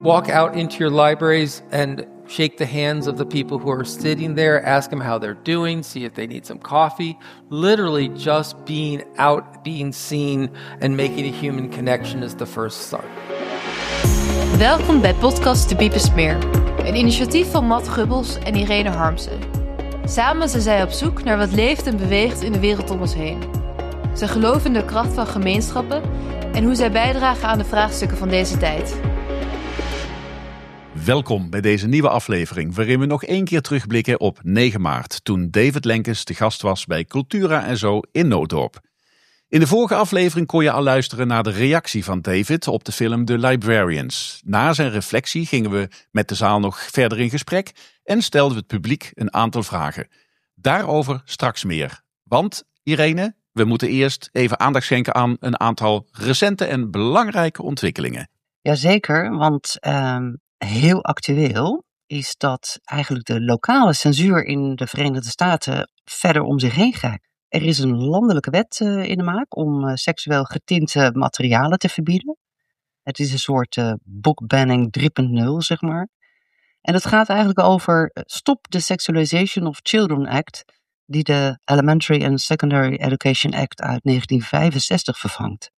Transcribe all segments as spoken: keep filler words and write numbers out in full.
Walk out into your libraries and shake the hands of the people who are sitting there, ask them how they're doing, see if they need some coffee. Literally just being out, being seen and making a human connection is the first start. Welkom bij podcast De Biebersmeer, een initiatief van Matt Gubbels en Irene Harmsen. Samen zijn zij op zoek naar wat leeft en beweegt in de wereld om ons heen. Ze geloven in de kracht van gemeenschappen en hoe zij bijdragen aan de vraagstukken van deze tijd. Welkom bij deze nieuwe aflevering, waarin we nog één keer terugblikken op negen maart, toen David Lenkes te gast was bij Cultura en Zo in Nootdorp. In de vorige aflevering kon je al luisteren naar de reactie van David op de film The Librarians. Na zijn reflectie gingen we met de zaal nog verder in gesprek en stelden we het publiek een aantal vragen. Daarover straks meer. Want, Irene, we moeten eerst even aandacht schenken aan een aantal recente en belangrijke ontwikkelingen. Jazeker, want um, heel actueel is dat eigenlijk de lokale censuur in de Verenigde Staten verder om zich heen gaat. Er is een landelijke wet uh, in de maak om uh, seksueel getinte materialen te verbieden. Het is een soort uh, bookbanning drie punt nul, zeg maar. En het gaat eigenlijk over uh, Stop the Sexualization of Children Act, die de Elementary and Secondary Education Act uit negentien vijfenzestig vervangt.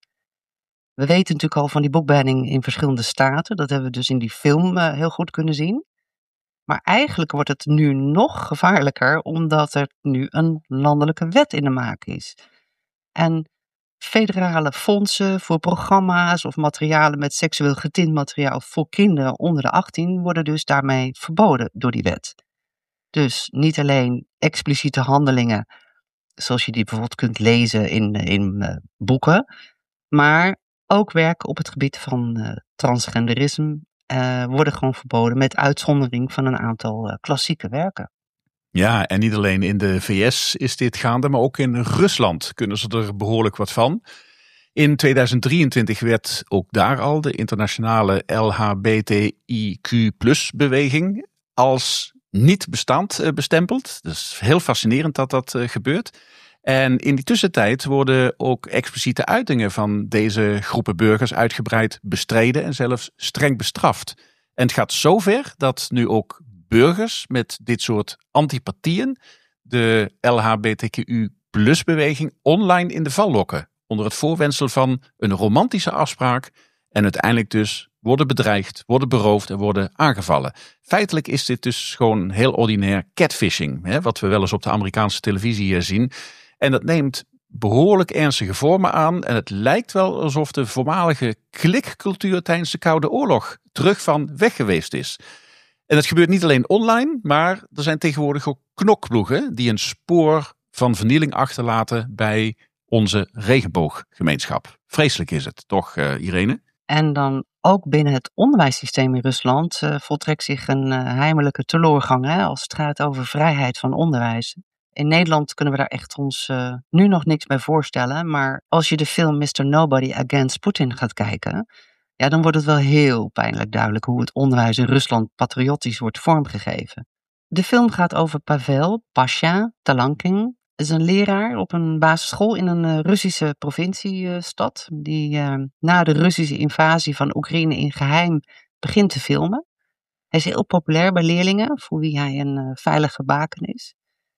We weten natuurlijk al van die bookbanning in verschillende staten. Dat hebben we dus in die film uh, heel goed kunnen zien. Maar eigenlijk wordt het nu nog gevaarlijker, omdat er nu een landelijke wet in de maak is. En federale fondsen voor programma's of materialen met seksueel getint materiaal voor kinderen onder de achttien worden dus daarmee verboden door die wet. Dus niet alleen expliciete handelingen, zoals je die bijvoorbeeld kunt lezen in, in uh, boeken, maar ook werk op het gebied van uh, transgenderisme uh, worden gewoon verboden met uitzondering van een aantal uh, klassieke werken. Ja, en niet alleen in de V S is dit gaande, maar ook in Rusland kunnen ze er behoorlijk wat van. In tweeduizend drieëntwintig werd ook daar al de internationale L H B T I Q plus beweging als niet bestaand bestempeld. Dus heel fascinerend dat dat uh, gebeurt. En in die tussentijd worden ook expliciete uitingen van deze groepen burgers uitgebreid bestreden en zelfs streng bestraft. En het gaat zover dat nu ook burgers met dit soort antipathieën de L H B T Q I plus beweging online in de val lokken. Onder het voorwendsel van een romantische afspraak en uiteindelijk dus worden bedreigd, worden beroofd en worden aangevallen. Feitelijk is dit dus gewoon heel ordinair catfishing, hè, wat we wel eens op de Amerikaanse televisie zien. En dat neemt behoorlijk ernstige vormen aan. En het lijkt wel alsof de voormalige klikcultuur tijdens de Koude Oorlog terug van weg geweest is. En dat gebeurt niet alleen online, maar er zijn tegenwoordig ook knokploegen die een spoor van vernieling achterlaten bij onze regenbooggemeenschap. Vreselijk is het, toch uh, Irene? En dan ook binnen het onderwijssysteem in Rusland uh, voltrekt zich een uh, heimelijke teleurgang, hè, als het gaat over vrijheid van onderwijs. In Nederland kunnen we daar echt ons uh, nu nog niks bij voorstellen. Maar als je de film mister Nobody Against Putin gaat kijken, ja, dan wordt het wel heel pijnlijk duidelijk hoe het onderwijs in Rusland patriotisch wordt vormgegeven. De film gaat over Pavel Pasha Talankin. Dat is een leraar op een basisschool in een uh, Russische provinciestad. Uh, die uh, na de Russische invasie van Oekraïne in geheim begint te filmen. Hij is heel populair bij leerlingen, voor wie hij een uh, veilige baken is.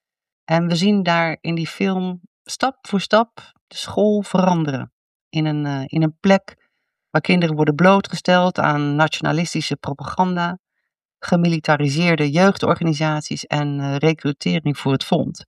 En we zien daar in die film stap voor stap de school veranderen. In een, uh, in een plek waar kinderen worden blootgesteld aan nationalistische propaganda, gemilitariseerde jeugdorganisaties en uh, recrutering voor het front.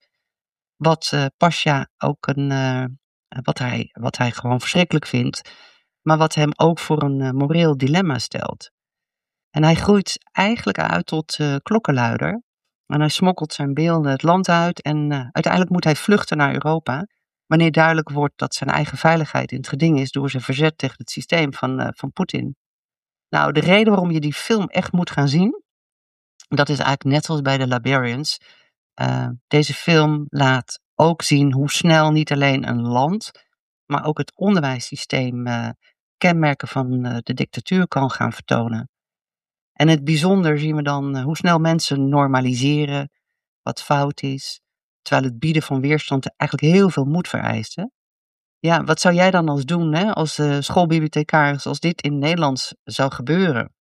Wat uh, Pasha ook een, uh, wat, hij, wat hij gewoon verschrikkelijk vindt, maar wat hem ook voor een uh, moreel dilemma stelt. En hij groeit eigenlijk uit tot uh, klokkenluider. En hij smokkelt zijn beelden het land uit en uh, uiteindelijk moet hij vluchten naar Europa, wanneer duidelijk wordt dat zijn eigen veiligheid in het geding is door zijn verzet tegen het systeem van, uh, van Poetin. Nou, de reden waarom je die film echt moet gaan zien, dat is eigenlijk net zoals bij The Librarians. Uh, deze film laat ook zien hoe snel niet alleen een land, maar ook het onderwijssysteem uh, kenmerken van uh, de dictatuur kan gaan vertonen. En in het bijzonder zien we dan uh, hoe snel mensen normaliseren wat fout is, terwijl het bieden van weerstand eigenlijk heel veel moed vereist. Hè? Ja, wat zou jij dan als doen, hè, als uh, schoolbibliothecaris, als dit in Nederlands zou gebeuren?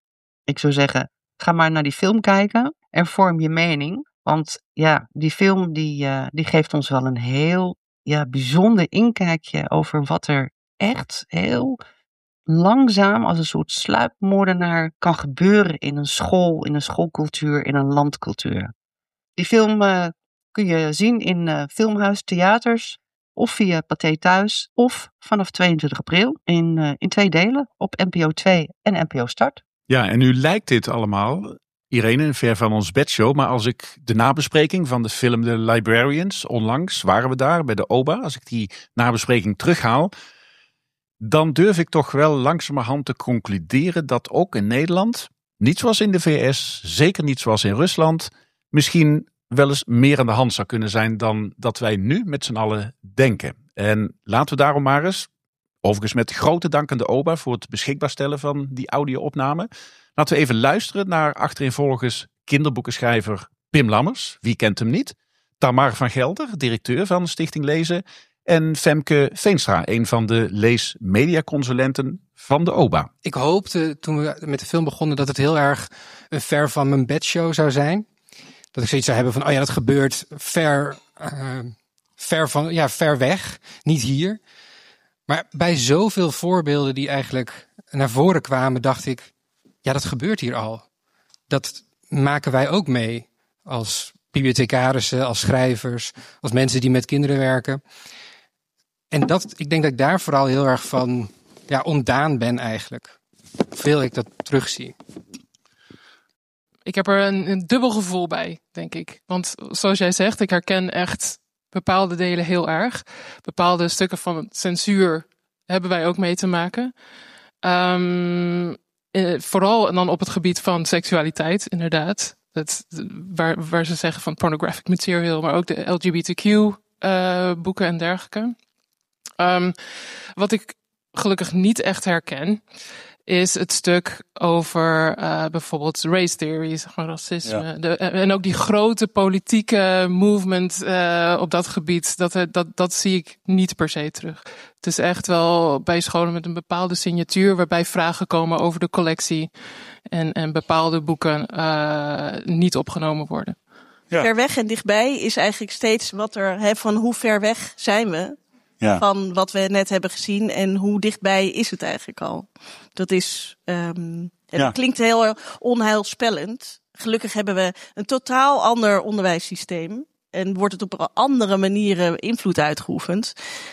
Ik zou zeggen, ga maar naar die film kijken en vorm je mening. Want ja, die film die, uh, die geeft ons wel een heel ja, bijzonder inkijkje over wat er echt heel langzaam als een soort sluipmoordenaar kan gebeuren in een school, in een schoolcultuur, in een landcultuur. Die film uh, kun je zien in uh, Filmhuis Theaters of via Pathé Thuis of vanaf tweeëntwintig april in, uh, in twee delen op N P O twee en N P O Start. Ja, en nu lijkt dit allemaal, Irene, ver van ons bedshow, maar als ik de nabespreking van de film The Librarians, onlangs waren we daar bij de O B A, als ik die nabespreking terughaal, dan durf ik toch wel langzamerhand te concluderen dat ook in Nederland, niet zoals in de V S, zeker niet zoals in Rusland, misschien wel eens meer aan de hand zou kunnen zijn dan dat wij nu met z'n allen denken. En laten we daarom maar eens, overigens met grote dank aan de O B A voor het beschikbaar stellen van die audio-opname, laten we even luisteren naar achtereenvolgens kinderboekenschrijver Pim Lammers, wie kent hem niet, Tamar van Gelder, directeur van Stichting Lezen, en Femke Veenstra, een van de leesmediaconsulenten van de O B A. Ik hoopte toen we met de film begonnen dat het heel erg een ver van mijn bedshow zou zijn. Dat ik zoiets zou hebben van, oh ja, dat gebeurt ver, uh, ver, van, ja, ver weg, niet hier. Maar bij zoveel voorbeelden die eigenlijk naar voren kwamen, dacht ik, ja, dat gebeurt hier al. Dat maken wij ook mee als bibliothecarissen, als schrijvers, als mensen die met kinderen werken. En dat, ik denk dat ik daar vooral heel erg van ja, ontdaan ben eigenlijk. Veel ik dat terugzie. Ik heb er een, een dubbel gevoel bij, denk ik. Want zoals jij zegt, ik herken echt bepaalde delen heel erg. Bepaalde stukken van censuur hebben wij ook mee te maken. Um, eh, vooral dan op het gebied van seksualiteit, inderdaad. Dat, waar, waar ze zeggen van pornographic material, maar ook de L G B T Q uh, boeken en dergelijke. Um, wat ik gelukkig niet echt herken, is het stuk over uh, bijvoorbeeld race theory, zeg maar, racisme. Ja. De, en ook die grote politieke movement uh, op dat gebied, dat, dat, dat zie ik niet per se terug. Het is echt wel bij scholen met een bepaalde signatuur, waarbij vragen komen over de collectie en, en bepaalde boeken uh, niet opgenomen worden. Ja. Ver weg en dichtbij is eigenlijk steeds wat er, hè, van hoe ver weg zijn we? Ja. Van wat we net hebben gezien en hoe dichtbij is het eigenlijk al. Dat is, um, ja. Dat klinkt heel onheilspellend. Gelukkig hebben we een totaal ander onderwijssysteem. En wordt het op andere manieren invloed uitgeoefend.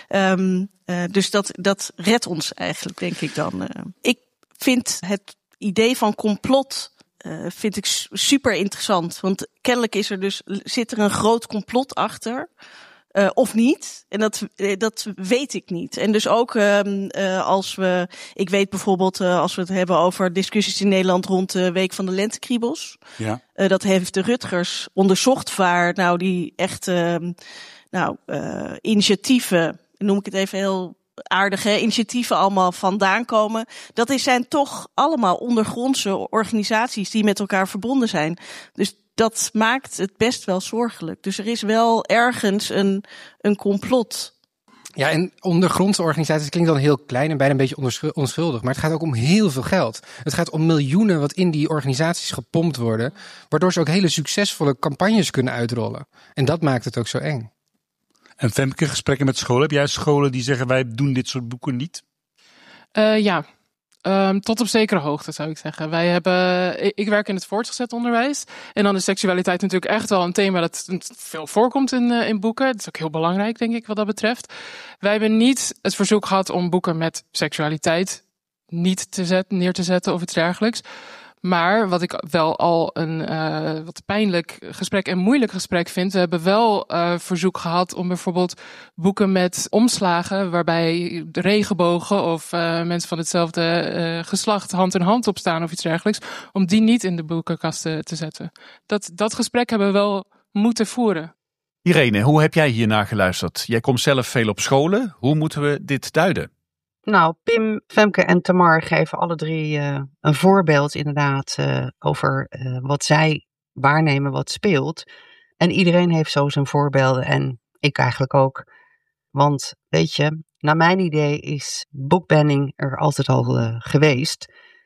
Um, uh, dus dat, dat redt ons eigenlijk, denk ik dan. Uh, ik vind het idee van complot uh, vind ik super interessant. Want kennelijk is er dus, zit er een groot complot achter. Uh, of niet. En dat, dat weet ik niet. En dus ook um, uh, als we, ik weet bijvoorbeeld uh, als we het hebben over discussies in Nederland rond de Week van de Lentekriebels. Ja. Uh, dat heeft de Rutgers onderzocht waar nou die echt uh, nou, uh, initiatieven, noem ik het even heel aardig, hè, initiatieven allemaal vandaan komen. Dat is, zijn toch allemaal ondergrondse organisaties die met elkaar verbonden zijn. Dus dat maakt het best wel zorgelijk. Dus er is wel ergens een, een complot. Ja, en ondergrondse organisaties klinkt dan heel klein en bijna een beetje onschuldig. Maar het gaat ook om heel veel geld. Het gaat om miljoenen wat in die organisaties gepompt worden. Waardoor ze ook hele succesvolle campagnes kunnen uitrollen. En dat maakt het ook zo eng. En Femke, gesprekken met scholen. Heb jij scholen die zeggen wij doen dit soort boeken niet? Uh, ja. Um, tot op zekere hoogte zou ik zeggen. Wij hebben, ik, ik werk in het voortgezet onderwijs. En dan is seksualiteit natuurlijk echt wel een thema dat veel voorkomt in, uh, in boeken. Dat is ook heel belangrijk, denk ik, wat dat betreft. Wij hebben niet het verzoek gehad om boeken met seksualiteit niet te zet, neer te zetten of iets dergelijks. Maar wat ik wel al een uh, wat pijnlijk gesprek en moeilijk gesprek vind. We hebben wel uh, verzoek gehad om bijvoorbeeld boeken met omslagen waarbij de regenbogen of uh, mensen van hetzelfde uh, geslacht hand in hand op staan of iets dergelijks. Om die niet in de boekenkasten te zetten. Dat, dat gesprek hebben we wel moeten voeren. Irene, hoe heb jij hiernaar geluisterd? Jij komt zelf veel op scholen. Hoe moeten we dit duiden? Nou, Pim, Femke en Tamar geven alle drie uh, een voorbeeld inderdaad uh, over uh, wat zij waarnemen wat speelt. En iedereen heeft zo zijn voorbeelden en ik eigenlijk ook. Want weet je, naar mijn idee is boekbanning er altijd al uh, geweest.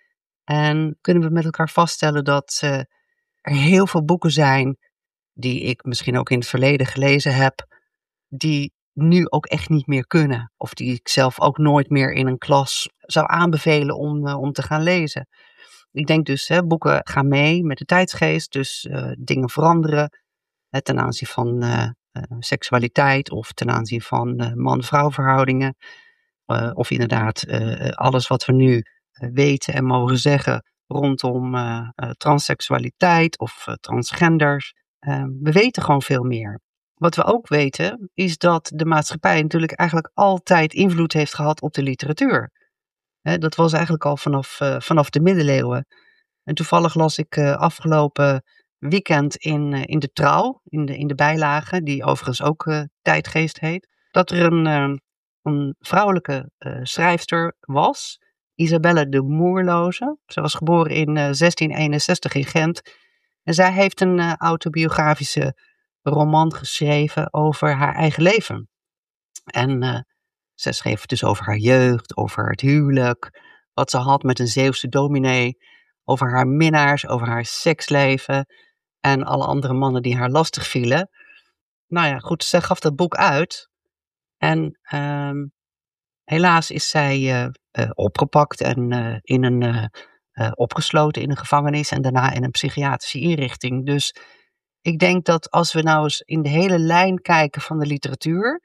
En kunnen we met elkaar vaststellen dat uh, er heel veel boeken zijn die ik misschien ook in het verleden gelezen heb, die nu ook echt niet meer kunnen. Of die ik zelf ook nooit meer in een klas zou aanbevelen om, uh, om te gaan lezen. Ik denk dus, hè, boeken gaan mee met de tijdsgeest, dus uh, dingen veranderen hè, ten aanzien van uh, uh, seksualiteit of ten aanzien van uh, man-vrouw verhoudingen. Uh, of inderdaad uh, alles wat we nu uh, weten en mogen zeggen rondom uh, uh, transseksualiteit of uh, transgenders. Uh, we weten gewoon veel meer. Wat we ook weten is dat de maatschappij natuurlijk eigenlijk altijd invloed heeft gehad op de literatuur. He, dat was eigenlijk al vanaf, uh, vanaf de middeleeuwen. En toevallig las ik uh, afgelopen weekend in, uh, in de Trouw, in de, in de bijlage, die overigens ook uh, Tijdgeest heet, dat er een, uh, een vrouwelijke uh, schrijfster was, Isabelle de Moerloze. Ze was geboren in uh, zestien eenenzestig in Gent. En zij heeft een uh, autobiografische roman geschreven over haar eigen leven. En uh, zij schreef dus over haar jeugd, over het huwelijk, wat ze had met een Zeeuwse dominee, over haar minnaars, over haar seksleven en alle andere mannen die haar lastig vielen. Nou ja, goed, zij gaf dat boek uit en uh, helaas is zij uh, uh, opgepakt en uh, in een, uh, uh, opgesloten in een gevangenis en daarna in een psychiatrische inrichting. Dus ik denk dat als we nou eens in de hele lijn kijken van de literatuur,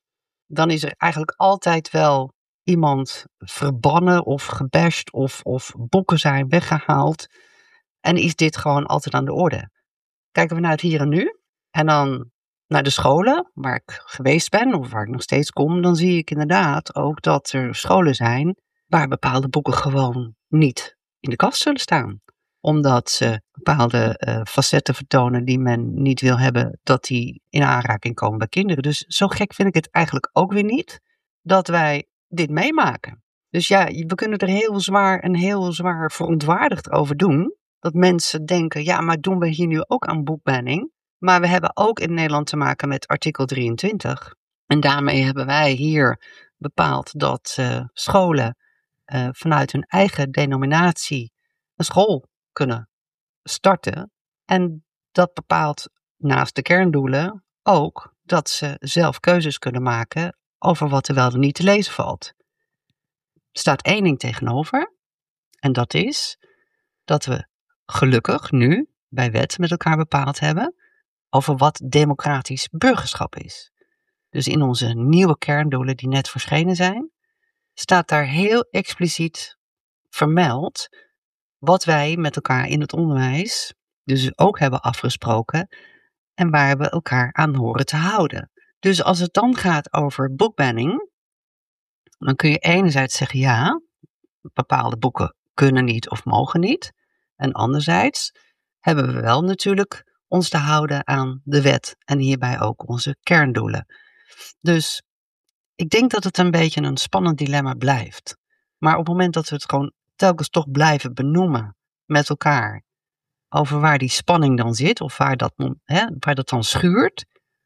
dan is er eigenlijk altijd wel iemand verbannen of gebashed of, of boeken zijn weggehaald. En is dit gewoon altijd aan de orde. Kijken we naar het hier en nu en dan naar de scholen waar ik geweest ben of waar ik nog steeds kom, dan zie ik inderdaad ook dat er scholen zijn waar bepaalde boeken gewoon niet in de kast zullen staan. Omdat ze bepaalde uh, facetten vertonen die men niet wil hebben dat die in aanraking komen bij kinderen. Dus zo gek vind ik het eigenlijk ook weer niet dat wij dit meemaken. Dus ja, we kunnen er heel zwaar en heel zwaar verontwaardigd over doen. Dat mensen denken, ja, maar doen we hier nu ook aan boekbanning? Maar we hebben ook in Nederland te maken met artikel drieëntwintig. En daarmee hebben wij hier bepaald dat uh, scholen uh, vanuit hun eigen denominatie een school kunnen starten. En dat bepaalt naast de kerndoelen ook dat ze zelf keuzes kunnen maken over wat er wel en niet te lezen valt. Er staat één ding tegenover. En dat is dat we gelukkig nu bij wet met elkaar bepaald hebben over wat democratisch burgerschap is. Dus in onze nieuwe kerndoelen die net verschenen zijn, staat daar heel expliciet vermeld wat wij met elkaar in het onderwijs dus ook hebben afgesproken en waar we elkaar aan horen te houden. Dus als het dan gaat over boekbanning, dan kun je enerzijds zeggen ja, bepaalde boeken kunnen niet of mogen niet. En anderzijds hebben we wel natuurlijk ons te houden aan de wet en hierbij ook onze kerndoelen. Dus ik denk dat het een beetje een spannend dilemma blijft. Maar op het moment dat we het gewoon telkens toch blijven benoemen met elkaar over waar die spanning dan zit of waar dat, hè, waar dat dan schuurt,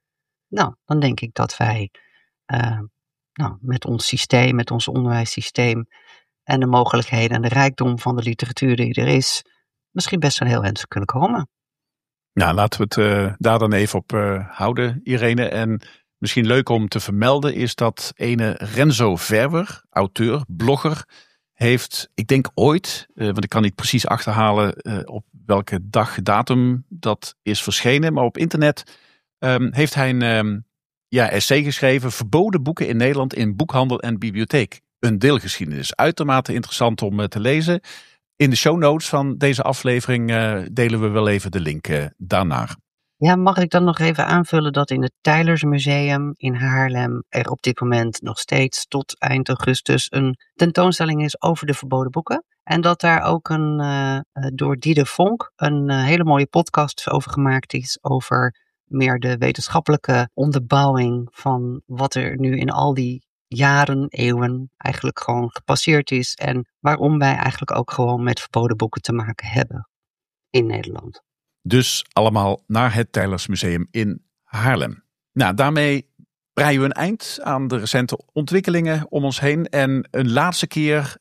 nou, dan denk ik dat wij uh, nou, met ons systeem, met ons onderwijssysteem en de mogelijkheden en de rijkdom van de literatuur die er is, misschien best wel heel eind kunnen komen. Nou, laten we het uh, daar dan even op uh, houden, Irene. En misschien leuk om te vermelden is dat ene Renzo Verwer, auteur, blogger, heeft, ik denk ooit, uh, want ik kan niet precies achterhalen uh, op welke dag, datum dat is verschenen, maar op internet um, heeft hij een um, ja, essay geschreven, Verboden boeken in Nederland in boekhandel en bibliotheek. Een deelgeschiedenis. Uitermate interessant om uh, te lezen. In de show notes van deze aflevering uh, delen we wel even de link uh, daarnaar. Ja, mag ik dan nog even aanvullen dat in het Tijlersmuseum in Haarlem er op dit moment nog steeds tot eind augustus een tentoonstelling is over de verboden boeken. En dat daar ook een uh, door Dieder Vonk een uh, hele mooie podcast over gemaakt is over meer de wetenschappelijke onderbouwing van wat er nu in al die jaren, eeuwen eigenlijk gewoon gepasseerd is en waarom wij eigenlijk ook gewoon met verboden boeken te maken hebben in Nederland. Dus allemaal naar het Tijlersmuseum in Haarlem. Nou, daarmee breien we een eind aan de recente ontwikkelingen om ons heen. En een laatste keer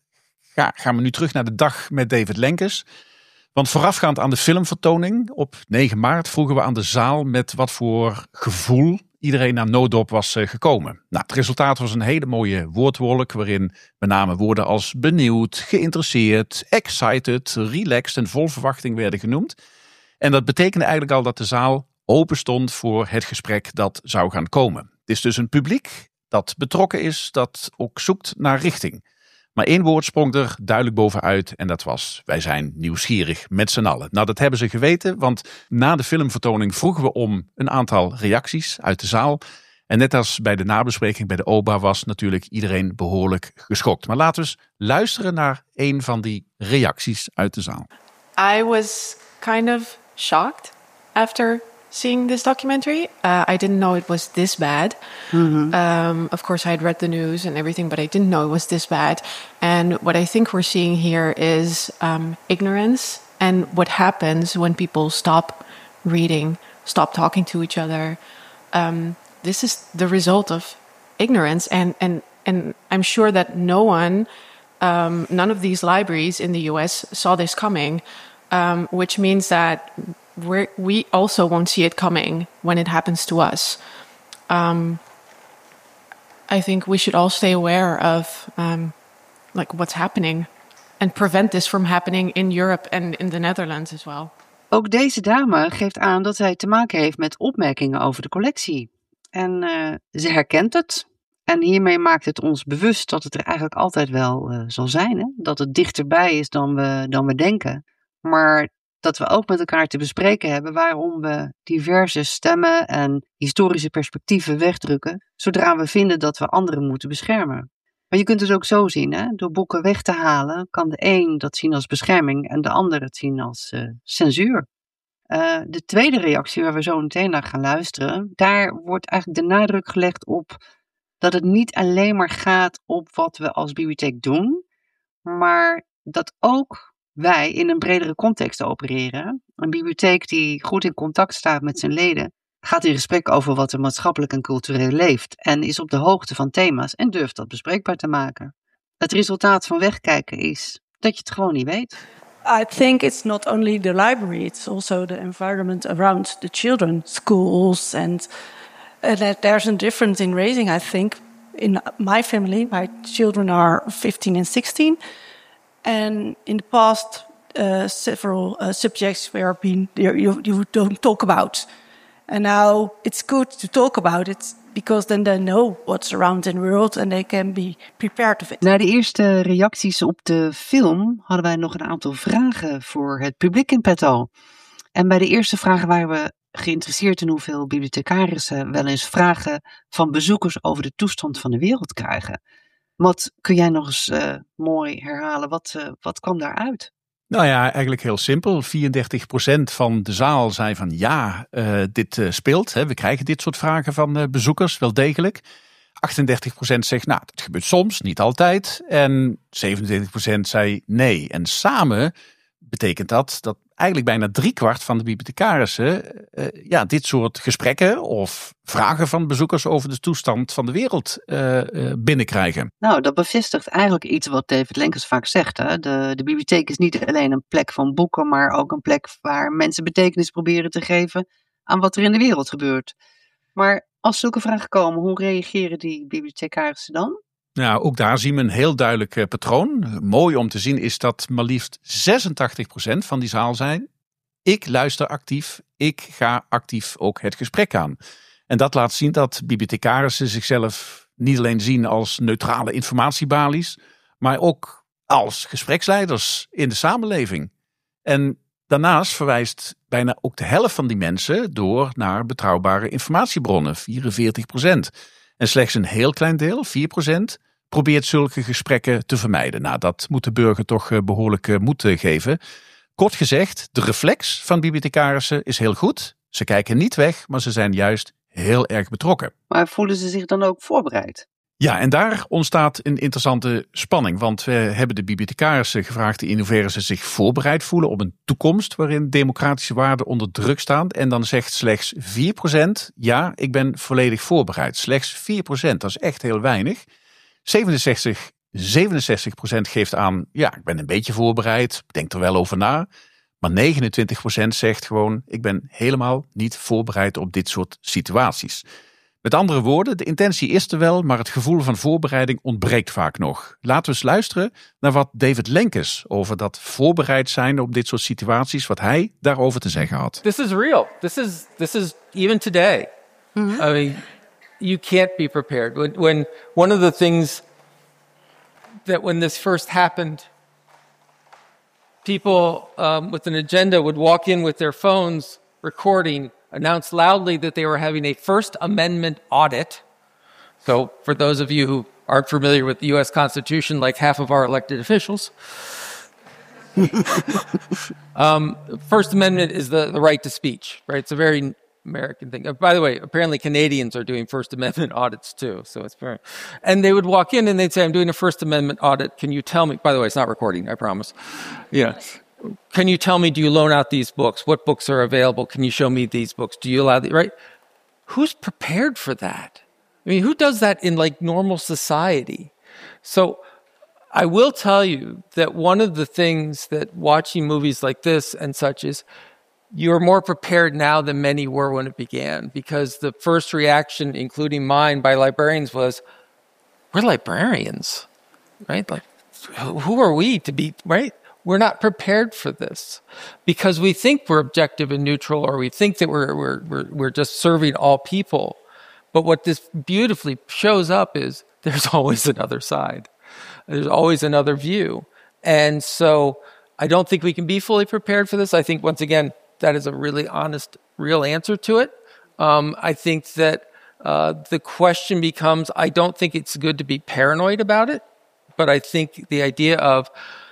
ga, gaan we nu terug naar de dag met David Lenkes. Want voorafgaand aan de filmvertoning op negen maart vroegen we aan de zaal met wat voor gevoel iedereen naar Nodop was gekomen. Nou, het resultaat was een hele mooie woordwolk waarin met name woorden als benieuwd, geïnteresseerd, excited, relaxed en vol verwachting werden genoemd. En dat betekende eigenlijk al dat de zaal open stond voor het gesprek dat zou gaan komen. Het is dus een publiek dat betrokken is, dat ook zoekt naar richting. Maar één woord sprong er duidelijk bovenuit en dat was: wij zijn nieuwsgierig met z'n allen. Nou, dat hebben ze geweten, want na de filmvertoning vroegen we om een aantal reacties uit de zaal. En net als bij de nabespreking bij de O B A was natuurlijk iedereen behoorlijk geschokt. Maar laten we eens luisteren naar een van die reacties uit de zaal. I was kind of shocked after seeing this documentary. Uh, I didn't know it was this bad. Mm-hmm. Um, of course, I had read the news and everything, but I didn't know it was this bad. And what I think we're seeing here is um, ignorance and what happens when people stop reading, stop talking to each other. Um, this is the result of ignorance. And, and, and I'm sure that no one, um, none of these libraries in the U S saw this coming, um, which means that We're, we also won't see it coming when it happens to us. Um, I think we should all stay aware of um, like what's happening and prevent this from happening in Europe and in the Netherlands as well. Ook deze dame geeft aan dat zij te maken heeft met opmerkingen over de collectie. En uh, ze herkent het. En hiermee maakt het ons bewust dat het er eigenlijk altijd wel uh, zal zijn. Hè? Dat het dichterbij is dan we, dan we denken. Maar dat we ook met elkaar te bespreken hebben waarom we diverse stemmen en historische perspectieven wegdrukken, zodra we vinden dat we anderen moeten beschermen. Maar je kunt het ook zo zien, hè? Door boeken weg te halen kan de een dat zien als bescherming en de ander het zien als uh, censuur. Uh, de tweede reactie waar we zo meteen naar gaan luisteren, daar wordt eigenlijk de nadruk gelegd op dat het niet alleen maar gaat op wat we als bibliotheek doen, maar dat ook wij in een bredere context opereren. Een bibliotheek die goed in contact staat met zijn leden, gaat in gesprek over wat er maatschappelijk en cultureel leeft en is op de hoogte van thema's en durft dat bespreekbaar te maken. Het resultaat van wegkijken is dat je het gewoon niet weet. I think it's not only the library, it's also the environment around the children, schools, and uh, that there's a difference in raising. I think in my family, my children are fifteen and sixteen. And in the past, uh, several uh, subjects were being you, you don't talk about. And now it's good to talk about it because then they know what's around in the world and they can be prepared of it. Na de eerste reacties op de film hadden wij nog een aantal vragen voor het publiek in petto. En bij de eerste vragen waren we geïnteresseerd in hoeveel bibliothecarissen wel eens vragen van bezoekers over de toestand van de wereld krijgen. Matt, kun jij nog eens uh, mooi herhalen, wat, uh, wat kwam daaruit? Nou ja, eigenlijk heel simpel. vierendertig procent van de zaal zei van ja, uh, dit uh, speelt. Hè. We krijgen dit soort vragen van uh, bezoekers, wel degelijk. achtendertig procent zegt nou, het gebeurt soms, niet altijd. En zevenentwintig procent zei nee. En samen betekent dat dat eigenlijk bijna driekwart van de bibliothecarissen uh, ja, dit soort gesprekken of vragen van bezoekers over de toestand van de wereld uh, uh, binnenkrijgen. Nou, dat bevestigt eigenlijk iets wat David Lenkes vaak zegt. Hè? De, de bibliotheek is niet alleen een plek van boeken, maar ook een plek waar mensen betekenis proberen te geven aan wat er in de wereld gebeurt. Maar als zulke vragen komen, hoe reageren die bibliothecarissen dan? Nou, ook daar zien we een heel duidelijk uh, patroon. Mooi om te zien is dat maar liefst zesentachtig procent van die zaal zijn: ik luister actief, ik ga actief ook het gesprek aan. En dat laat zien dat bibliothecarissen zichzelf niet alleen zien als neutrale informatiebalies, maar ook als gespreksleiders in de samenleving. En daarnaast verwijst bijna ook de helft van die mensen door naar betrouwbare informatiebronnen, vierenveertig procent. En slechts een heel klein deel, vier procent, probeert zulke gesprekken te vermijden. Nou, dat moet de burger toch behoorlijk moed geven. Kort gezegd, de reflex van bibliothecarissen is heel goed. Ze kijken niet weg, maar ze zijn juist heel erg betrokken. Maar voelen ze zich dan ook voorbereid? Ja, en daar ontstaat een interessante spanning. Want we hebben de bibliothecarissen gevraagd in hoeverre ze zich voorbereid voelen op een toekomst waarin democratische waarden onder druk staan. En dan zegt slechts vier procent, ja, ik ben volledig voorbereid. Slechts vier procent, dat is echt heel weinig. zevenenzestig zevenenzestig procent geeft aan, ja, ik ben een beetje voorbereid, ik denk er wel over na. Maar negenentwintig procent zegt gewoon, ik ben helemaal niet voorbereid op dit soort situaties. Met andere woorden, de intentie is er wel, maar het gevoel van voorbereiding ontbreekt vaak nog. Laten we eens luisteren naar wat David Lenkes over dat voorbereid zijn op dit soort situaties, wat hij daarover te zeggen had. This is real. This is this is even today. Mm-hmm. I mean, you can't be prepared. When, when one of the things that when this first happened, people um, with an agenda would walk in with their phones recording, announced loudly that they were having a First Amendment audit. So for those of you who aren't familiar with the U S Constitution, like half of our elected officials, um, First Amendment is the, the right to speech, right? It's a very American thing. Uh, by the way, apparently Canadians are doing First Amendment audits too. So it's very, and they would walk in and they'd say, I'm doing a First Amendment audit. Can you tell me, by the way, it's not recording, I promise. Yeah. Can you tell me, do you loan out these books? What books are available? Can you show me these books? Do you allow the, right? Who's prepared for that? I mean, who does that in like normal society? So I will tell you that one of the things that watching movies like this and such is you're more prepared now than many were when it began, because the first reaction, including mine by librarians, was, we're librarians, right? Like, who are we to be, right? We're not prepared for this because we think we're objective and neutral, or we think that we're, we're, we're, we're just serving all people. But what this beautifully shows up is there's always another side. There's always another view. And so I don't think we can be fully prepared for this. I think, once again, that is a really honest, real answer to it. Um, I think that uh, the question becomes, I don't think it's good to be paranoid about it, but I think the idea of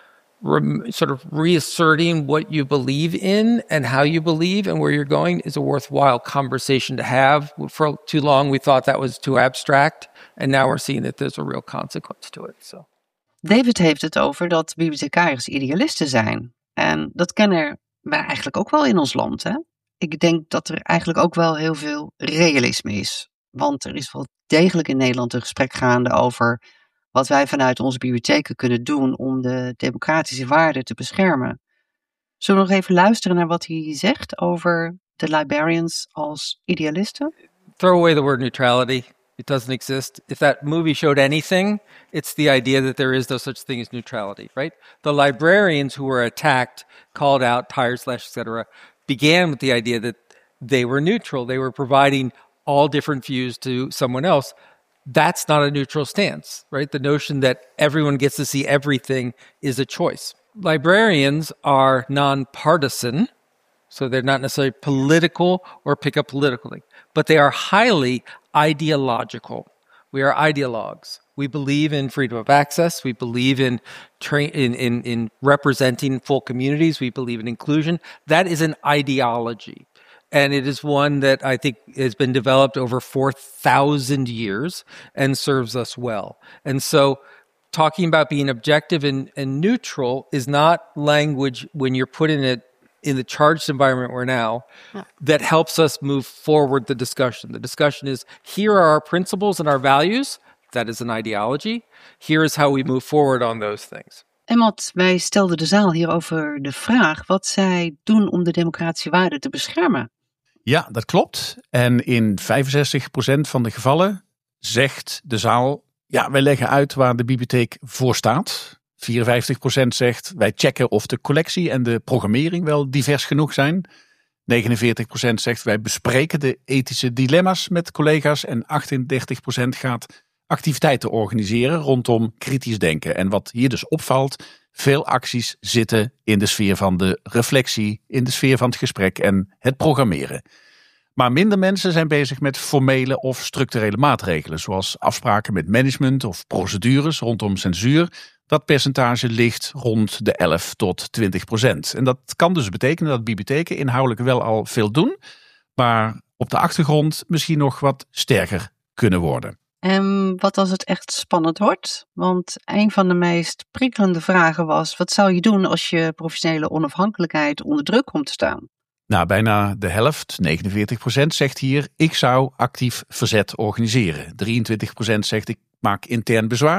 Rem, sort of reasserting what you believe in and how you believe and where you're going is a worthwhile conversation to have. For too long, we thought that was too abstract, and now we're seeing that there's a real consequence to it. So. David heeft het over dat bibliothecaris idealisten zijn. En dat kennen wij eigenlijk ook wel in ons land. Hè? Ik denk dat er eigenlijk ook wel heel veel realisme is. Want er is wel degelijk in Nederland een gesprek gaande over wat wij vanuit onze bibliotheken kunnen doen om de democratische waarden te beschermen. Zullen we nog even luisteren naar wat hij zegt over de librarians als idealisten? Throw away the word neutrality. It doesn't exist. If that movie showed anything, it's the idea that there is no such thing as neutrality, right? The librarians who were attacked, called out, tired, slash, et cetera, began with the idea that they were neutral. They were providing all different views to someone else. That's not a neutral stance, right? The notion that everyone gets to see everything is a choice. Librarians are nonpartisan, so they're not necessarily political or pick up politically, but they are highly ideological. We are ideologues. We believe in freedom of access. We believe in, tra- in, in, in representing full communities. We believe in inclusion. That is an ideology. And it is one that I think has been developed over four thousand years and serves us well. And so talking about being objective and, and neutral is not language when you're put in it in the charged environment we're now yeah. that helps us move forward the discussion. The discussion is, here are our principles and our values. That is an ideology. Here is how we move forward on those things. Emad, wij stelden de zaal hierover de vraag wat zij doen om de democratische waarden te beschermen. Ja, dat klopt. En in vijfenzestig procent van de gevallen zegt de zaal, ja, wij leggen uit waar de bibliotheek voor staat. vierenvijftig procent zegt, wij checken of de collectie en de programmering wel divers genoeg zijn. negenenveertig procent zegt, wij bespreken de ethische dilemma's met collega's. En achtendertig procent gaat activiteiten organiseren rondom kritisch denken. En wat hier dus opvalt, veel acties zitten in de sfeer van de reflectie, in de sfeer van het gesprek en het programmeren. Maar minder mensen zijn bezig met formele of structurele maatregelen, zoals afspraken met management of procedures rondom censuur. Dat percentage ligt rond de elf tot twintig procent. En dat kan dus betekenen dat bibliotheken inhoudelijk wel al veel doen, maar op de achtergrond misschien nog wat sterker kunnen worden. En wat als het echt spannend wordt? Want een van de meest prikkelende vragen was, wat zou je doen als je professionele onafhankelijkheid onder druk komt te staan? Nou, bijna de helft, negenenveertig procent, zegt hier, ik zou actief verzet organiseren. drieëntwintig procent zegt, ik maak intern bezwaar.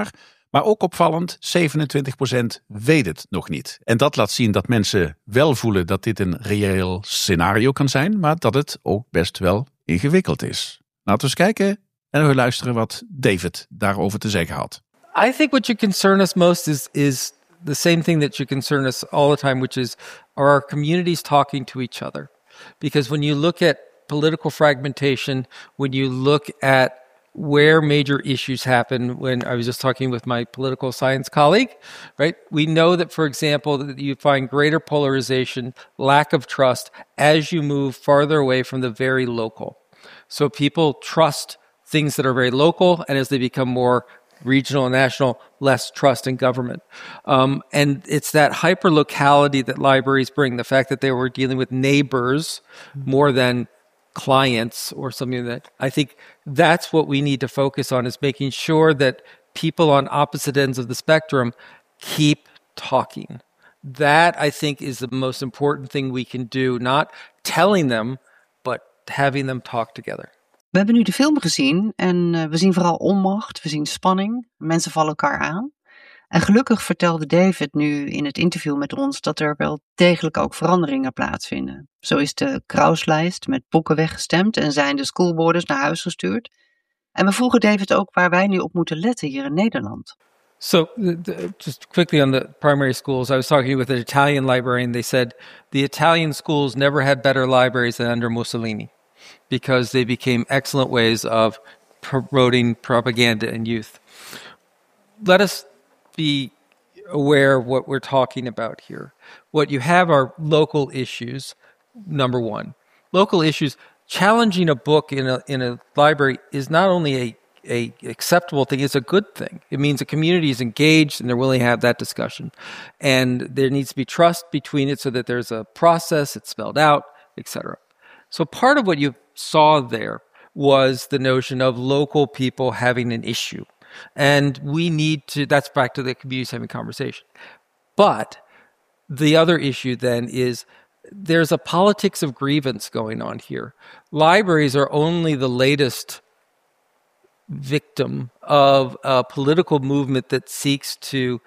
Maar ook opvallend, zevenentwintig procent weet het nog niet. En dat laat zien dat mensen wel voelen dat dit een reëel scenario kan zijn, maar dat het ook best wel ingewikkeld is. Laten we eens kijken en we luisteren wat David daarover te zeggen had. I think what should concern us most is is the same thing that should concern us all the time, which is, are our communities talking to each other? Because when you look at political fragmentation, when you look at where major issues happen, when I was just talking with my political science colleague, right? We know that, for example, that you find greater polarization, lack of trust as you move farther away from the very local. So people trust things that are very local, and as they become more regional and national, less trust in government. Um, and it's that hyper-locality that libraries bring, the fact that they were dealing with neighbors more than clients or something that I think that's what we need to focus on, is making sure that people on opposite ends of the spectrum keep talking. That, I think, is the most important thing we can do, not telling them, but having them talk together. We hebben nu de film gezien en uh, we zien vooral onmacht, we zien spanning, mensen vallen elkaar aan. En gelukkig vertelde David nu in het interview met ons dat er wel degelijk ook veranderingen plaatsvinden. Zo is de Krauslijst met boeken weggestemd en zijn de schoolboarders naar huis gestuurd. En we vroegen David ook waar wij nu op moeten letten hier in Nederland. So the, the, just quickly on the primary schools, I was talking with an Italian librarian. They said the Italian schools never had better libraries than under Mussolini, because they became excellent ways of promoting propaganda in youth. Let us be aware of what we're talking about here. What you have are local issues, number one. Local issues, challenging a book in a in a library is not only a, a acceptable thing, it's a good thing. It means the community is engaged and they're willing to have that discussion. And there needs to be trust between it so that there's a process, it's spelled out, et cetera. So part of what you saw there was the notion of local people having an issue. And we need to, that's back to the communities having conversation. But the other issue then is there's a politics of grievance going on here. Libraries are only the latest victim of a political movement that seeks to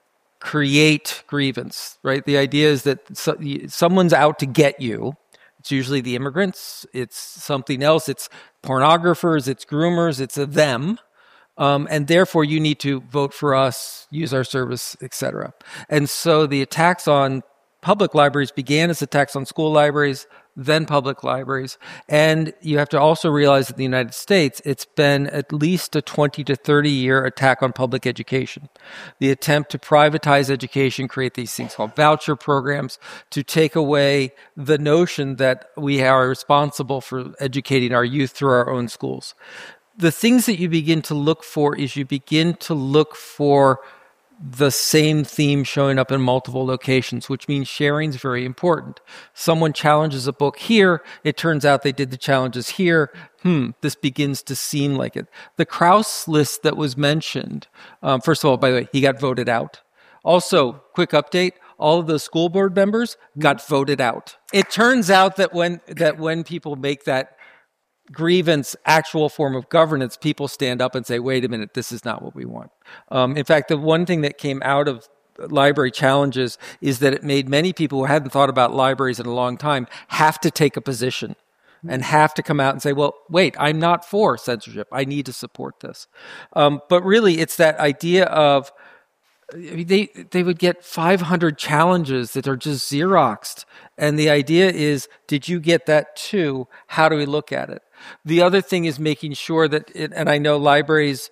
create grievance, right? The idea is that so, someone's out to get you. It's usually the immigrants, it's something else, it's pornographers, it's groomers, it's a them. Um, and therefore you need to vote for us, use our service, et cetera. And so the attacks on public libraries began as attacks on school libraries, then public libraries. And you have to also realize that in the United States, it's been at least a twenty to thirty year attack on public education. The attempt to privatize education, create these things called voucher programs, to take away the notion that we are responsible for educating our youth through our own schools. The things that you begin to look for is you begin to look for the same theme showing up in multiple locations, which means sharing is very important. Someone challenges a book here, it turns out they did the challenges here. Hmm, this begins to seem like it. The Kraus list that was mentioned, um, first of all, by the way, he got voted out. Also, quick update, all of those school board members got voted out. It turns out that when that when people make that grievance actual form of governance, people stand up and say, wait a minute, this is not what we want. Um, in fact, the one thing that came out of library challenges is that it made many people who hadn't thought about libraries in a long time have to take a position and have to come out and say, well, wait, I'm not for censorship. I need to support this. Um, but really, it's that idea of I mean, they they would get five hundred challenges that are just Xeroxed. And the idea is, did you get that too? How do we look at it? The other thing is making sure that, it, and I know libraries,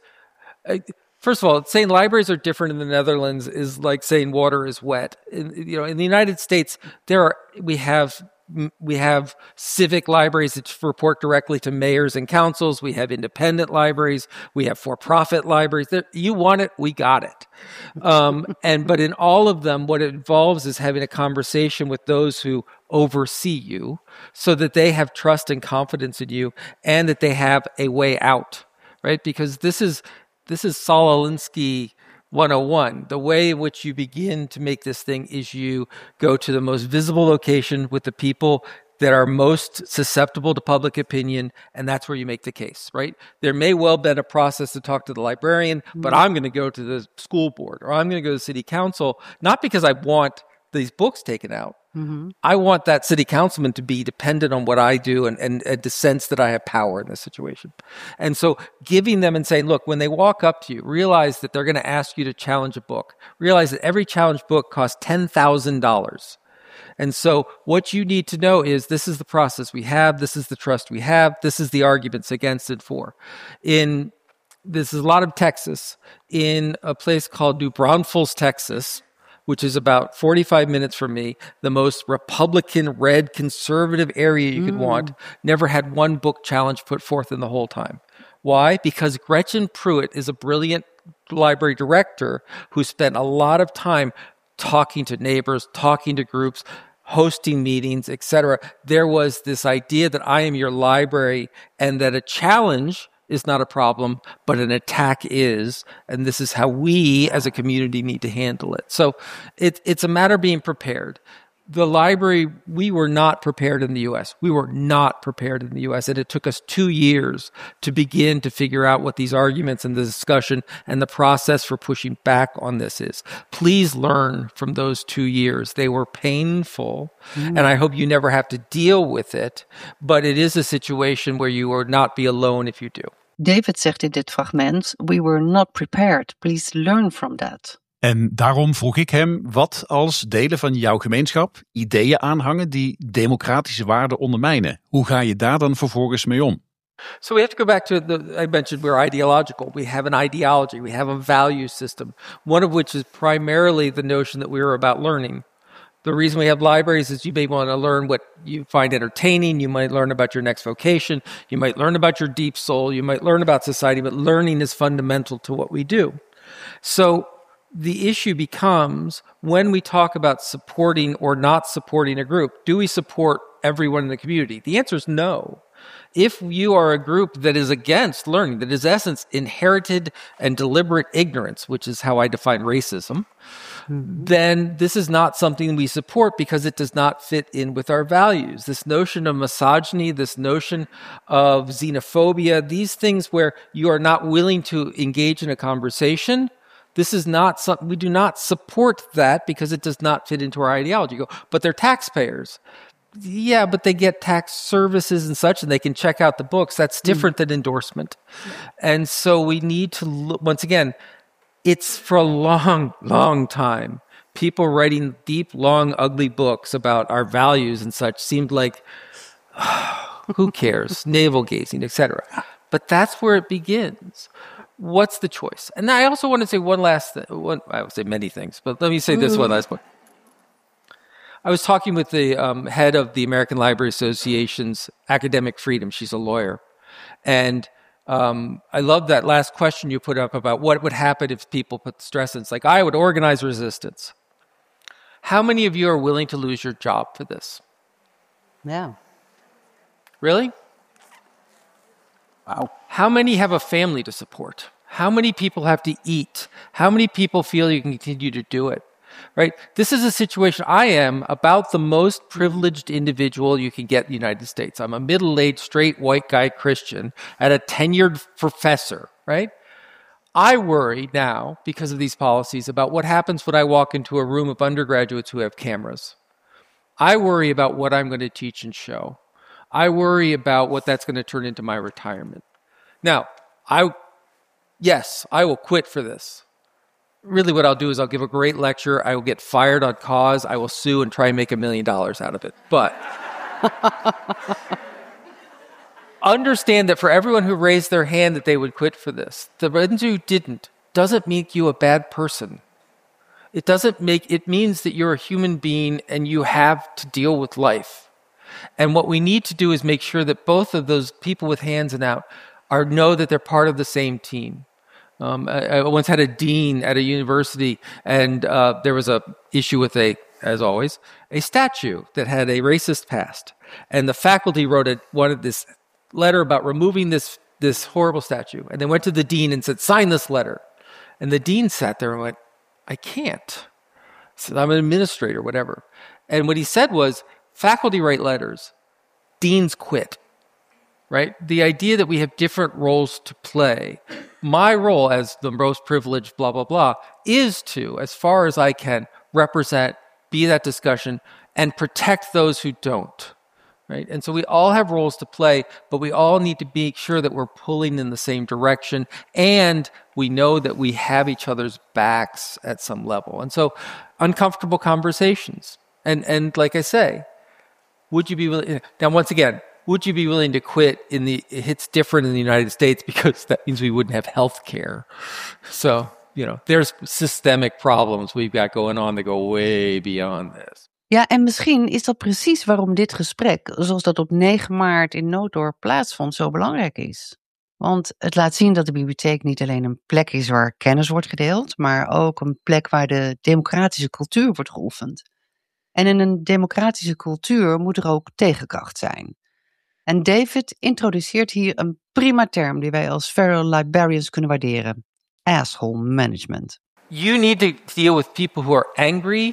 first of all, saying libraries are different in the Netherlands is like saying water is wet. In, you know, in the United States, there are, we have We have civic libraries that report directly to mayors and councils. We have independent libraries. We have for-profit libraries. You want it, we got it. Um, and but in all of them, what it involves is having a conversation with those who oversee you so that they have trust and confidence in you and that they have a way out, right? Because this is this is Saul Alinsky one oh one. The way in which you begin to make this thing is you go to the most visible location with the people that are most susceptible to public opinion, and that's where you make the case, right? There may well be a process to talk to the librarian, mm-hmm. but I'm going to go to the school board, or I'm going to go to the city council, not because I want these books taken out. Mm-hmm. I want that city councilman to be dependent on what I do and, and, and to sense that I have power in this situation. And so giving them and saying, look, when they walk up to you, realize that they're going to ask you to challenge a book. Realize that every challenge book costs ten thousand dollars. And so what you need to know is this is the process we have. This is the trust we have. This is the arguments against and for. In this is a lot of Texas. In a place called New Braunfels, Texas, which is about forty-five minutes from me, the most Republican, red, conservative area you could mm. want, never had one book challenge put forth in the whole time. Why? Because Gretchen Pruitt is a brilliant library director who spent a lot of time talking to neighbors, talking to groups, hosting meetings, et cetera. There was this idea that I am your library and that a challenge is not a problem, but an attack is, and this is how we as a community need to handle it. So it, it's a matter of being prepared. The library, we were not prepared in the U S. We were not prepared in the U S, and it took us two years to begin to figure out what these arguments and the discussion and the process for pushing back on this is. Please learn from those two years. They were painful, mm. and I hope you never have to deal with it, but it is a situation where you will not be alone if you do. David zegt in dit fragment, we were not prepared. Please learn from that. En daarom vroeg ik hem wat als delen van jouw gemeenschap ideeën aanhangen die democratische waarden ondermijnen. Hoe ga je daar dan vervolgens mee om? So we have to go back to the, I mentioned we're ideological. We have an ideology. We have a value system, one of which is primarily the notion that we're about learning. The reason we have libraries is you may want to learn what you find entertaining. You might learn about your next vocation. You might learn about your deep soul. You might learn about society, but learning is fundamental to what we do. So the issue becomes when we talk about supporting or not supporting a group, do we support everyone in the community? The answer is no. If you are a group that is against learning, that is essence inherited and deliberate ignorance, which is how I define racism, mm-hmm. then this is not something we support because it does not fit in with our values. This notion of misogyny, this notion of xenophobia, these things where you are not willing to engage in a conversation, this is not something, we do not support that because it does not fit into our ideology. You go, but they're taxpayers. Yeah, but they get tax services and such, and they can check out the books. That's different mm. than endorsement. Yeah. And so we need to look, once again, it's for a long, long time. People writing deep, long, ugly books about our values and such seemed like, oh, who cares? Navel gazing, et cetera. But that's where it begins. What's the choice? And I also want to say one last thing. One, I would say many things, but let me say this one last point. I was talking with the um, head of the American Library Association's Academic Freedom. She's a lawyer. And um, I love that last question you put up about what would happen if people put stress in. It's like, I would organize resistance. How many of you are willing to lose your job for this? Yeah. Really? Wow. How many have a family to support? How many people have to eat? How many people feel you can continue to do it? Right? This is a situation. I am about the most privileged individual you can get in the United States. I'm a middle-aged, straight, white guy Christian and a tenured professor, right? I worry now, because of these policies, about what happens when I walk into a room of undergraduates who have cameras. I worry about what I'm going to teach and show. I worry about what that's going to turn into my retirement. Now, I, yes, I will quit for this. Really what I'll do is I'll give a great lecture. I will get fired on cause. I will sue and try and make a million dollars out of it. But understand that for everyone who raised their hand that they would quit for this, the ones who didn't doesn't make you a bad person. It doesn't make, it means that you're a human being and you have to deal with life. And what we need to do is make sure that both of those people with hands and out are know that they're part of the same team. Um, I, I once had a dean at a university, and uh, there was a issue with a, as always, a statue that had a racist past. And the faculty wrote a, wanted this letter about removing this this horrible statue. And they went to the dean and said, sign this letter. And the dean sat there and went, I can't. He said, I'm an administrator, whatever. And what he said was, faculty write letters. deans quit, right? The idea that we have different roles to play. My role as the most privileged, blah, blah, blah, is to, as far as I can, represent, be that discussion, and protect those who don't, right? And so we all have roles to play, but we all need to make sure that we're pulling in the same direction, and we know that we have each other's backs at some level. And so uncomfortable conversations. And, and like I say, would you be willing, now once again, would you be willing to quit in the, it's different in the United States because that means we wouldn't have health care. So, you know, there's systemic problems we've got going on that go way beyond this. Ja, en misschien is dat precies waarom dit gesprek, zoals dat op negen maart in Nooddorp plaatsvond, zo belangrijk is. Want het laat zien dat de bibliotheek niet alleen een plek is waar kennis wordt gedeeld, maar ook een plek waar de democratische cultuur wordt geoefend. En in een democratische cultuur moet er ook tegenkracht zijn. En David introduceert hier een prima term die wij als feral librarians kunnen waarderen. Asshole management. You need to deal with people who are angry,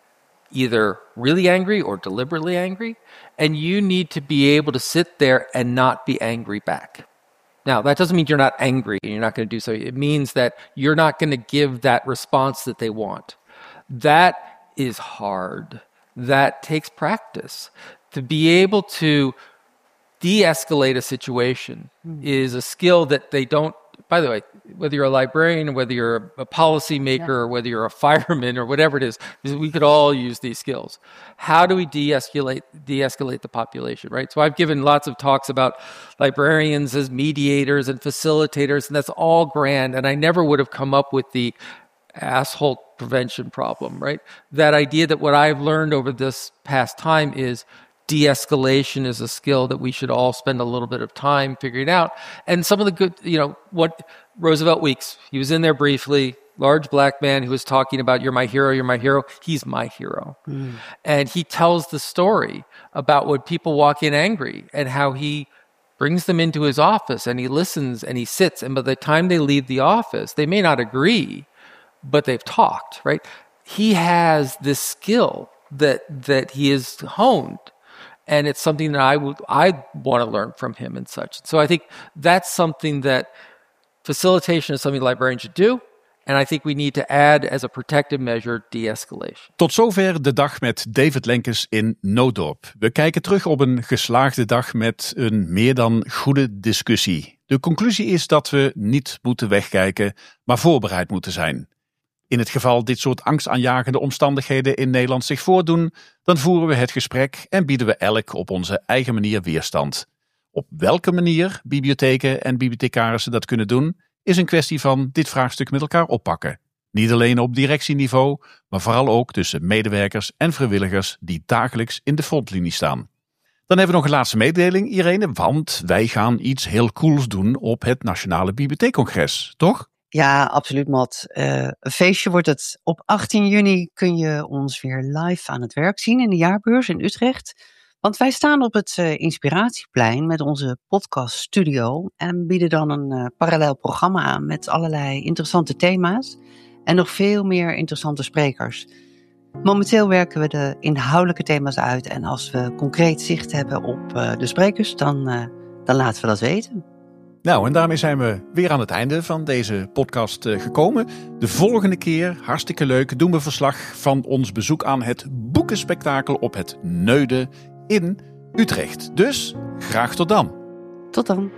either really angry or deliberately angry, and you need to be able to sit there and not be angry back. Now, that doesn't mean you're not angry and you're not going to do so. It means that you're not going to give that response that they want. That is hard. That takes practice. To be able to de-escalate a situation mm. is a skill that they don't, by the way, whether you're a librarian, or whether you're a policymaker, yeah. or whether you're a fireman, or whatever it is, we could all use these skills. How do we de-escalate, de-escalate the population, right? So I've given lots of talks about librarians as mediators and facilitators, and that's all grand, and I never would have come up with the asshole prevention problem, right? That idea that what I've learned over this past time is de-escalation is a skill that we should all spend a little bit of time figuring out. And some of the good, you know, what Roosevelt Weeks, he was in there briefly, large black man who was talking about, you're my hero, you're my hero. He's my hero. Mm. And he tells the story about when people walk in angry and how he brings them into his office and he listens and he sits. And by the time they leave the office, they may not agree, but they've talked, right? He has this skill that that he has honed. And it's something that I would I want to learn from him and such. So I think that's something that facilitation is something librarians should do. And I think we need to add as a protective measure de-escalation. Tot zover de dag met David Lenkes in Nooddorp. We kijken terug op een geslaagde dag met een meer dan goede discussie. De conclusie is dat we niet moeten wegkijken, maar voorbereid moeten zijn. In het geval dit soort angstaanjagende omstandigheden in Nederland zich voordoen, dan voeren we het gesprek en bieden we elk op onze eigen manier weerstand. Op welke manier bibliotheken en bibliothecarissen dat kunnen doen, is een kwestie van dit vraagstuk met elkaar oppakken. Niet alleen op directieniveau, maar vooral ook tussen medewerkers en vrijwilligers die dagelijks in de frontlinie staan. Dan hebben we nog een laatste mededeling, Irene, want wij gaan iets heel cools doen op het Nationale Bibliotheekcongres, toch? Ja, absoluut, Matt. Uh, een feestje wordt het. Op achttien juni kun je ons weer live aan het werk zien in de jaarbeurs in Utrecht. Want wij staan op het uh, Inspiratieplein met onze podcaststudio en bieden dan een uh, parallel programma aan met allerlei interessante thema's en nog veel meer interessante sprekers. Momenteel werken we de inhoudelijke thema's uit en als we concreet zicht hebben op uh, de sprekers, dan, uh, dan laten we dat weten. Nou, en daarmee zijn we weer aan het einde van deze podcast uh, gekomen. De volgende keer, hartstikke leuk, doen we verslag van ons bezoek aan het boekenspektakel op het Neude in Utrecht. Dus graag tot dan. Tot dan.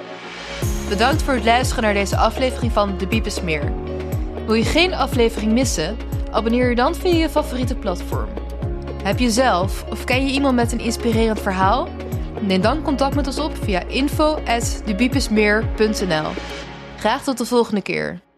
Bedankt voor het luisteren naar deze aflevering van De Bibesmeer. Wil je geen aflevering missen? Abonneer je dan via je favoriete platform. Heb je zelf of ken je iemand met een inspirerend verhaal? Neem dan contact met ons op via info at debibesmeer punt n l. Graag tot de volgende keer.